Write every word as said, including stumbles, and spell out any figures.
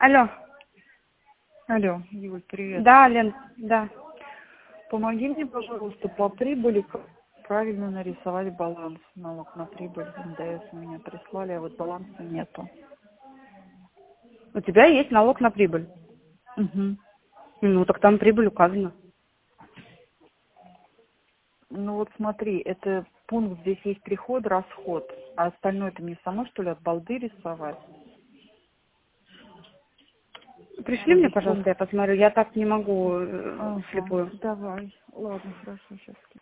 Алло. Алло, Юль, привет. Да, Лен, да. Помоги мне, пожалуйста, по прибыли как правильно нарисовать баланс. Налог на прибыль эн дэ эс меня прислали, а вот баланса нету. У тебя есть налог на прибыль. Угу. Ну, так там прибыль указана. Ну вот смотри, это пункт, здесь есть приход, расход, а остальное это мне само, что ли, от балды рисовать? Пришли Вот мне, здесь пожалуйста, пункт. я посмотрю. Я так не могу э, Ага, вслепую. давай. Ладно, хорошо, сейчас.